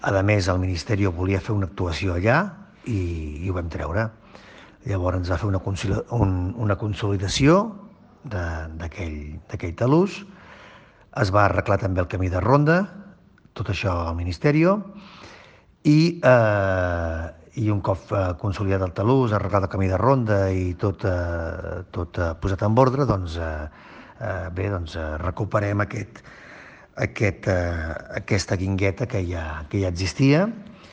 A més, el Ministeri volia fer una actuació allà i ho vam treure. Llavors ens va fer una consolidació d'aquell talús, es va arreglar també el camí de ronda, tot això al Ministeri, i un cop consolidat el talús, arreglat el camí de ronda i tot posat en ordre, doncs recuperem aquesta guingueta que ja existia